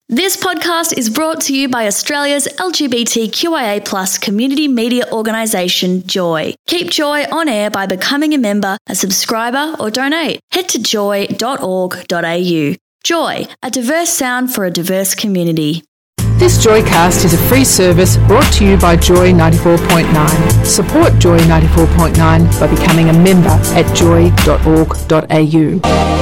This podcast is brought to you by Australia's LGBTQIA+ community media organisation, Joy. Keep Joy on air by becoming a member, a subscriber or donate. Head to joy.org.au. Joy, a diverse sound for a diverse community. This Joycast is a free service brought to you by Joy 94.9. Support Joy 94.9 by becoming a member at joy.org.au.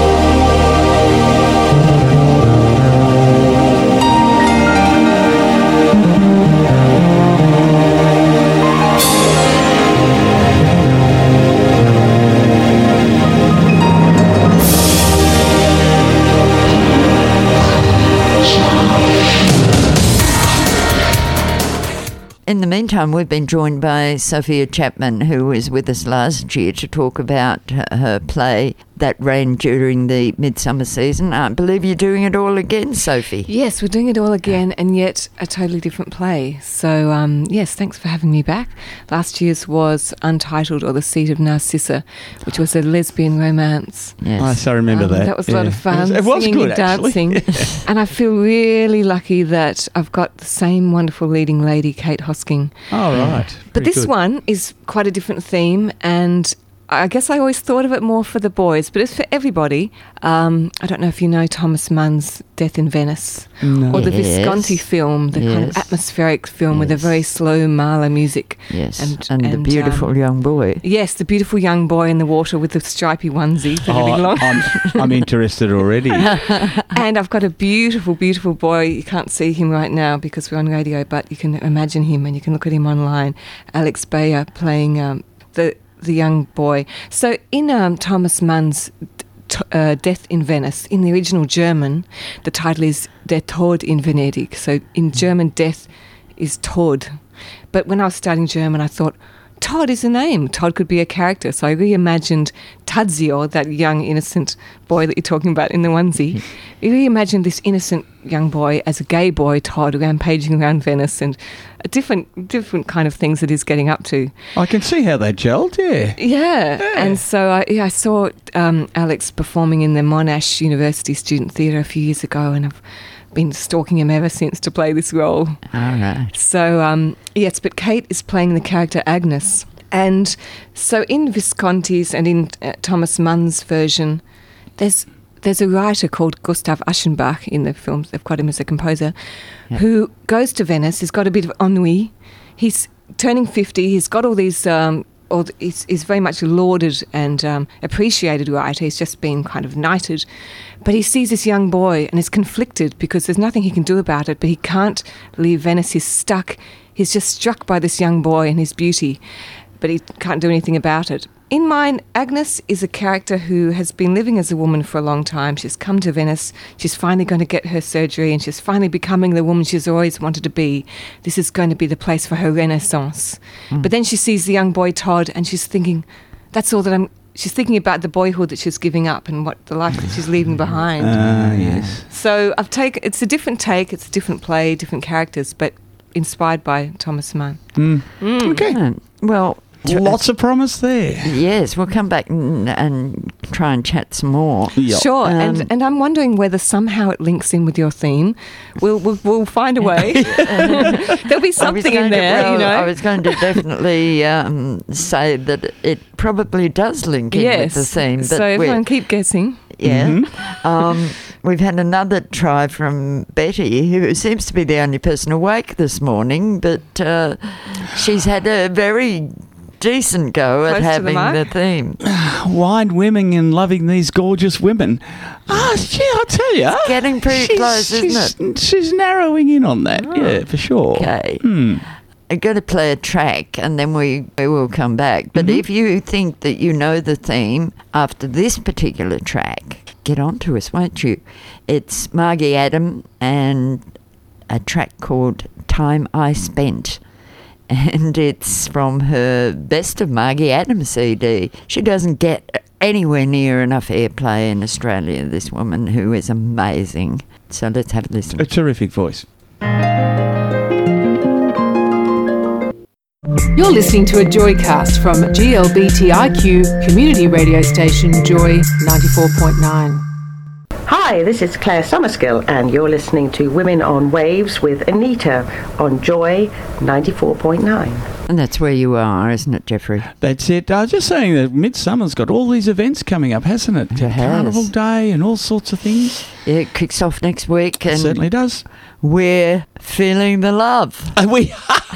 In the meantime, we've been joined by Sophia Chapman, who was with us last year to talk about her play that ran during the midsummer season. I believe you're doing it all again, Sophie. Yes, we're doing it all again, and yet a totally different play. So, yes, thanks for having me back. Last year's was Untitled, or The Seat of Narcissa, which was a lesbian romance. Yes. I so remember that. That was a lot of fun. It was singing good, and dancing. And I feel really lucky that I've got the same wonderful leading lady, Kate Hosking. Oh, right. But Pretty this good. one is quite a different theme, and I guess I always thought of it more for the boys, but it's for everybody. I don't know if you know Thomas Mann's Death in Venice, No. or the Yes. Visconti film, the kind of Yes. atmospheric film with a Yes. very slow Mahler music. Yes, And- and the and, beautiful young boy. Yes, the beautiful young boy in the water with the stripy onesie for living long. I'm interested already. And I've got a beautiful, beautiful boy. You can't see him right now because we're on radio, but you can imagine him and you can look at him online. Alex Bayer playing the young boy. So in Thomas Mann's Death in Venice, in the original German, the title is Der Tod in Venedig. So in German, death is Tod. But when I was studying German, I thought, Todd is a name. Todd could be a character. So I reimagined Tadzio, that young, innocent boy that you're talking about in the onesie. I reimagined this innocent young boy as a gay boy, Todd, rampaging around Venice, and a different kind of things that he's getting up to. I can see how they gelled, yeah. Yeah. And so I saw Alex performing in the Monash University Student Theatre a few years ago, and I've been stalking him ever since to play this role. All right. So, yes, but Kate is playing the character Agnes. And so in Visconti's and in Thomas Mann's version, there's a writer called Gustav Aschenbach in the films, they've got him as a composer, who goes to Venice. He's got a bit of ennui. He's turning 50. He's got all these... he's very much a lauded and appreciated writer. He's just been kind of knighted. But he sees this young boy and is conflicted because there's nothing he can do about it, but he can't leave Venice. He's stuck. He's just struck by this young boy and his beauty, but he can't do anything about it. In mine, Agnes is a character who has been living as a woman for a long time. She's come to Venice. She's finally going to get her surgery and she's finally becoming the woman she's always wanted to be. This is going to be the place for her renaissance. But then she sees the young boy Todd and she's thinking, that's all that she's thinking about the boyhood that she's giving up and what the life that she's leaving behind. Yes. So it's a different take, it's a different play, different characters, but inspired by Thomas Mann. Okay. Well, Lots of promise there. yes, we'll come back and try and chat some more. Yep. Sure, and I'm wondering whether somehow it links in with your theme. We'll find a way. There'll be something in there, you know. I was going to definitely say that it probably does link in with the theme. But so everyone keep guessing. yeah. We've had another try from Betty, who seems to be the only person awake this morning, but she's had a very decent go at Close to the having mark? the theme. Wine women and loving these gorgeous women. Gee, I'll tell you. Getting pretty close, isn't it? She's narrowing in on that, yeah, for sure. Okay. I'm going to play a track and then we will come back. But if you think that you know the theme after this particular track, get on to us, won't you? It's Margie Adam and a track called Time I Spent. And it's from her Best of Margie Adam CD. She doesn't get anywhere near enough airplay in Australia, this woman, who is amazing. So let's have a listen. A terrific voice. You're listening to a Joycast from GLBTIQ community radio station Joy 94.9. Hi, this is Claire Summerskill, and you're listening to Women on Waves with Anita on Joy 94.9. And that's where you are, isn't it, Jeffrey? That's it. I was just saying that Midsummer's got all these events coming up, hasn't it? It has. Carnival Day and all sorts of things. Yeah, it kicks off next week. It And certainly does. we're feeling the love. We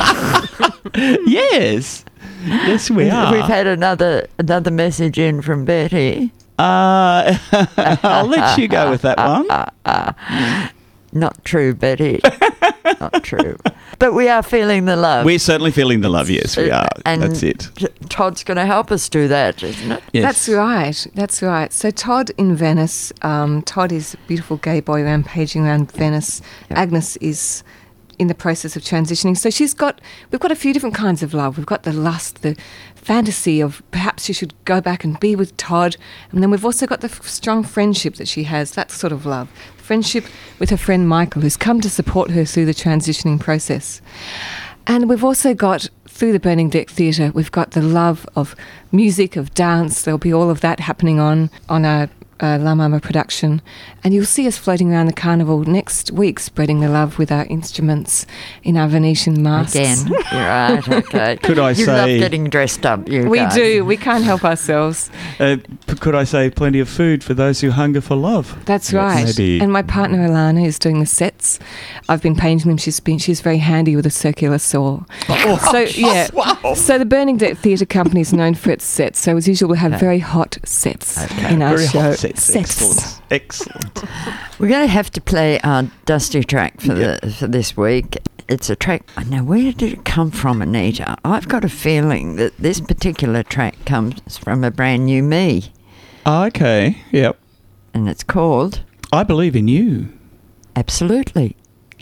Yes. Yes, we are. We've had another message in from Betty. I'll let you go with that one. Not true, Betty. Not true. But we are feeling the love. We're certainly feeling the love, yes, we are. And That's it. Todd's going to help us do that, isn't it? Yes. That's right. That's right. So Todd in Venice. Todd is a beautiful gay boy rampaging around Venice. Yep. Agnes is in the process of transitioning. So we've got a few different kinds of love. We've got the lust, the fantasy of perhaps she should go back and be with Todd. And then we've also got the strong friendship that she has, that sort of love. Friendship with her friend Michael, who's come to support her through the transitioning process. And we've also got, through the Burning Deck Theatre, we've got the love of music, of dance. There'll be all of that happening on our La Mama production. And you'll see us floating around the carnival next week, spreading the love with our instruments in our Venetian masks. Again, you're right, okay. Could I you say... love getting dressed up, you We guys. do. We can't help ourselves. Could I say plenty of food for those who hunger for love? That's Yes, right. maybe. And my partner Alana is doing the sets. I've been painting them. She's very handy with a circular saw. So yeah. Wow. So the Burning Deck Theatre Company is known for its sets. So as usual, we'll have very hot sets in our Very show. hot sets. Excellent. We're going to have to play our Dusty track for this week. It's a track. Now, where did it come from, Anita? I've got a feeling that this particular track comes from a brand new me, Okay, yep. and it's called I Believe in You. Absolutely.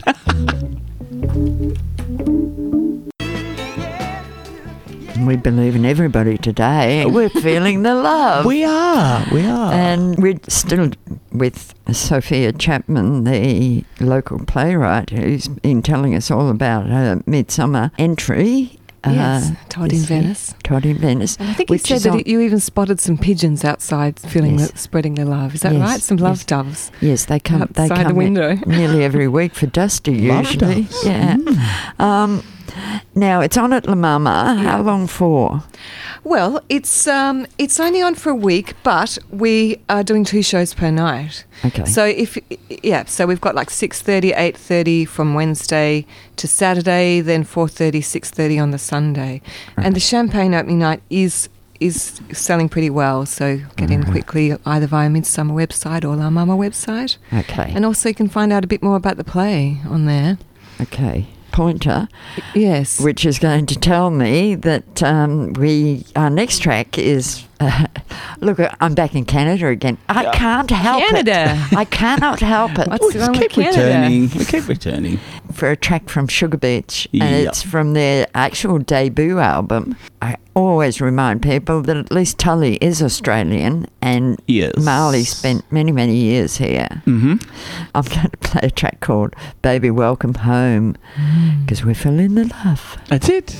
We believe in everybody today. We're feeling the love. We are. And we're still with Sophia Chapman, the local playwright, who's been telling us all about her Midsummer entry. Yes, Todd in this year. Venice. Todd in Venice. And I think you which said is that on- you even spotted some pigeons outside spreading the love. Is that Yes, right? Some love yes. doves. Yes, they come. They outside come the window. nearly every week for Dusty. Love Usually, doves. yeah. Now it's on at La Mama. How long for? Well, it's only on for a week, but we are doing 2 shows per night. Okay. So we've got like 6:30, 8:30 from Wednesday to Saturday, then 4:30, 6:30 on the Sunday, and the champagne opening night is selling pretty well. So get in quickly, either via Midsummer website or La Mama website, Okay. and also you can find out a bit more about the play on there. Okay. Pointer, Yes. which is going to tell me that our next track is. Look, I'm back in Canada again. I can't help Canada. it. I cannot help it. What's wrong with keep Canada? returning. We keep returning. For a track from Sugar Beach, and Yep. it's from their actual debut album. I always remind people that at least Tully is Australian, and Yes. Marley spent many, many years here. Mm-hmm. I'm going to play a track called Baby Welcome Home, because we're feeling the love. That's it.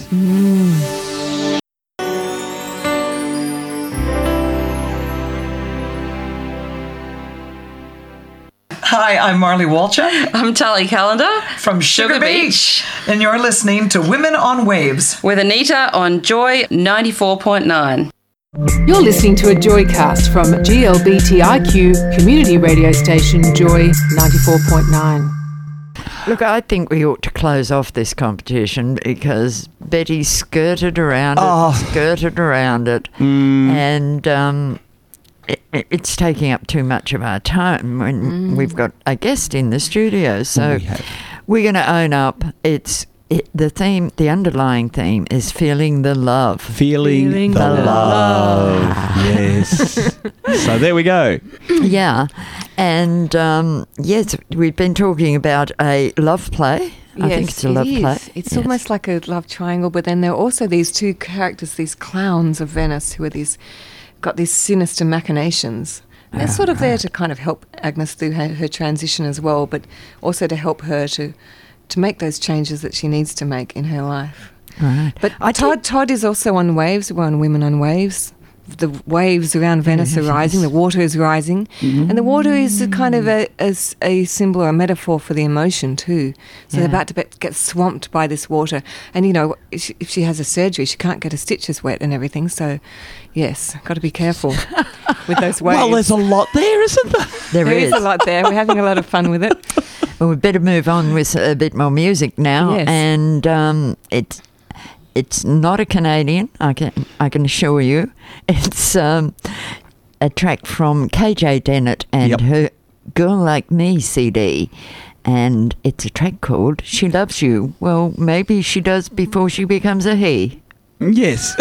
Hi, I'm Marley Walchuk I'm Tali Calendar from Sugar Beach, and you're listening to Women on Waves. with Anita on Joy 94.9. You're listening to a Joycast from GLBTIQ community radio station Joy 94.9. Look, I think we ought to close off this competition because Betty skirted around it, and it's taking up too much of our time when we've got a guest in the studio. So We have. we're going to own up. The theme, the underlying theme is feeling the love. Feeling the love. Yes. So there we go. Yeah. And yes, we've been talking about a love play. I think it's a love play. It's Yes. almost like a love triangle, but then there are also these 2 characters, these clowns of Venice, who are got these sinister machinations. And they're sort of there to kind of help Agnes through her transition as well, but also to help her to make those changes that she needs to make in her life. Right. But Todd is also on Waves. We're on Women on Waves the waves around Venice are rising, the water is rising, and the water is a kind of a symbol or a metaphor for the emotion too. So they're about to get swamped by this water. And, you know, if she has a surgery, she can't get her stitches wet and everything. So, yes, got to be careful with those waves. Well, there's a lot there, isn't there? There is a lot there. We're having a lot of fun with it. Well, we better move on with a bit more music now. Yes. And it's not a Canadian, I can assure you. It's a track from KJ Dennett and her Girl Like Me CD. And it's a track called She Loves You. Well, maybe she does before she becomes a he. Yes.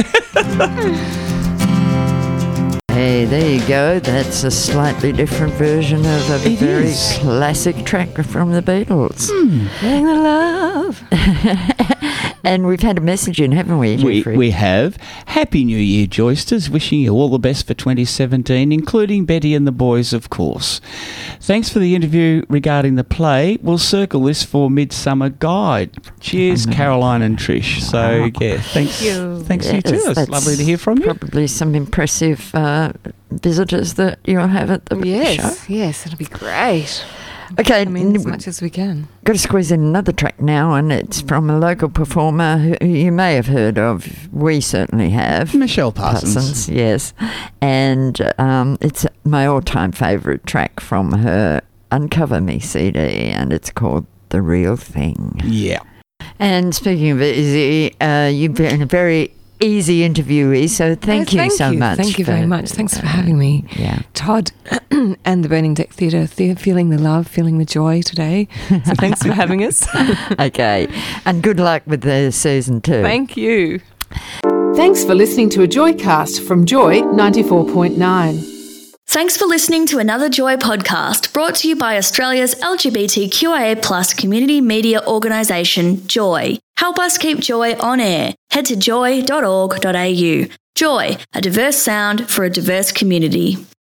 Hey, there you go. That's a slightly different version of a very classic track from the Beatles. Bring the love. And we've had a message in, haven't we, Jeffrey? We have. Happy New Year, Joysters. Wishing you all the best for 2017, including Betty and the boys, of course. Thanks for the interview regarding the play. We'll circle this for Midsummer Guide. Cheers, Caroline and Trish. So, thanks. Thanks to you too. It's lovely to hear from you. Probably some impressive visitors that you'll have at the show. Yes, it'll be great. Okay, as much as we can. Got to squeeze in another track now, and it's from a local performer who you may have heard of. We certainly have. Michelle Parsons. Yes. And it's my all-time favourite track from her Uncover Me CD, and it's called The Real Thing. Yeah. And speaking of easy, you've been a very easy interviewee, so thank you so much. Thank you very much. Thanks for having me. Yeah. Todd and the Burning Deck Theatre, feeling the love, feeling the joy today. So thanks for having us. Okay. And good luck with the season 2. Thank you. Thanks for listening to a Joycast from Joy 94.9. Thanks for listening to another Joy podcast brought to you by Australia's LGBTQIA+ community media organisation, Joy. Help us keep Joy on air. Head to joy.org.au. Joy, a diverse sound for a diverse community.